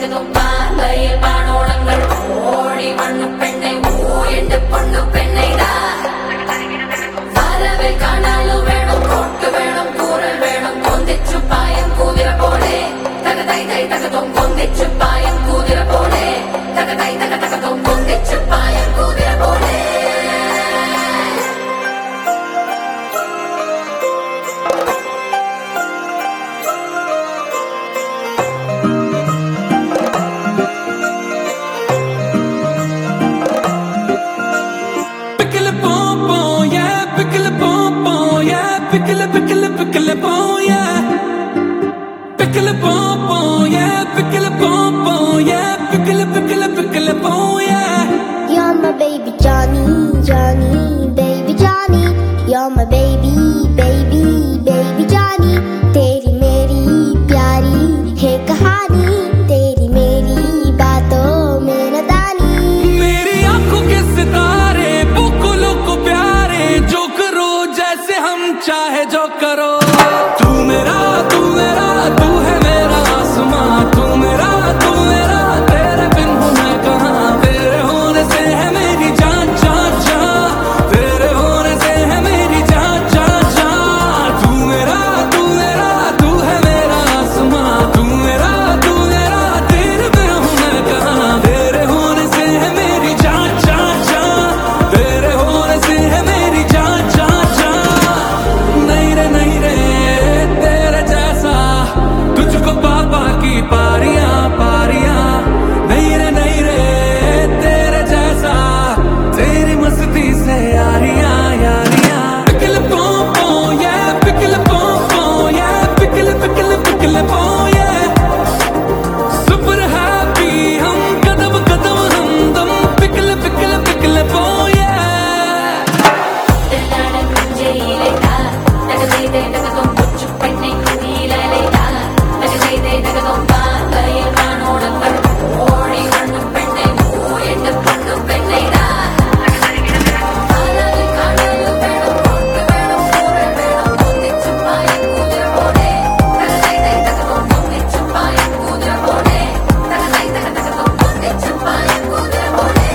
തകതും പാലയിൽ പാണോളങ്ങൾ ഓടി മണ്ണു പെണ്ണെ എന്റെ പൊണ്ണു പെണ്ണൈതാ വരവിൽ കാണാലു വേണം കൊട്ടു വേണം കൂറൽ വേണം കൊന്തിച്ചു പായം കൂതിര പോലെ തകതൈ തൈ തകതും കൊന്തിച്ചു പായം കൂതിര പോലെ തകതൈ തകതും കൊന്തിച്ചു പായം കൂതിര പോലെ Pickle, pickle, pickle, pom, yeah. Pickle, pom, pom, yeah. Pickle, pom, pom, yeah. Pickle, pickle, pickle, pom, yeah. You're my baby Johnny, Johnny, baby Johnny. You're my baby, baby, baby Johnny. तेरी मेरी प्यारी है कहानी, तेरी मेरी बातों में न दानी. मेरी आंखों के सितारे बुकुलों को प्यारे, जो करो जैसे हम चाहे जो करो. तू मेरा तू है मेरा आसमां. तू मेरा तेरे बिन हूँ मैं कहाँ. तेरे होने से है मेरी जान जान जान. तेरे होने से है मेरी जान जान जान. तू मेरा तू है मेरा आसमां. तू मेरा तेरे बिन हूँ मैं कहाँ. तेरे होने से है मेरी जान जान जान. तेरे होने से है मेरी जान जान जान. नहीं रे तेरे जैसा तुझको पापा की पारियां पारियां. नहीं रे तेरे जैसा तेरी मस्ती से यारियां यारियां. पिकल पों पों ये पिकल पों पों ये पिकल पिकल पिकल पों ये. सुपर हैप्पी हम कदम कदम हमदम. पिकल पिकल पिकल पों ये. തെല്ലാട കുഞ്ചയിലേതാ തകതൈ തകതും കൊച്ചു പെണ്ണെ കുയിലേതാ തകതൈ തകതും പാലയിൽ പാണോളങ്ങൾ ഓടി മണ്ണു പെണ്ണെ എന്റെ പൊണ്ണു പെണ്ണൈതാ വരവിൽ കാണാലു വേണം കൊട്ടു വേണം കൂറൽ വേണം കൊന്തിച്ചു പായം കൂതിര പോലെ തകതൈ തകതും കൊന്തിച്ചു പായം കൂതിര പോലെ തകതൈ തകതും കൊന്തിച്ചു പായം കൂതിര പോലെ.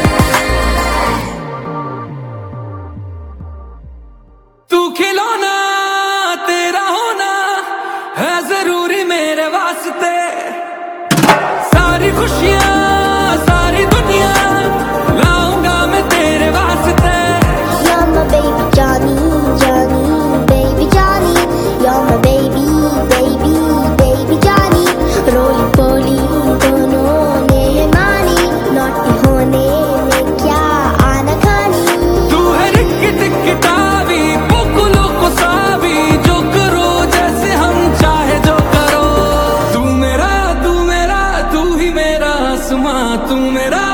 तू खिलौना तेरा होना है जरूरी मेरे वास्ते. सारी खुशियाँ सारी दुनिया लाऊंगा मैं तेरे वास्ते. You're my baby Johnny, Johnny, baby Johnny. You're my baby, baby, baby Johnny. रोली पोली दोनों ने है मानी, नौटी होने में क्या आना खानी. तू है रिक्की टिक्की टावी बुकुलों को सावी. जो करो जैसे हम चाहे जो करो. तू ही मेरा आसमां. तू मेरा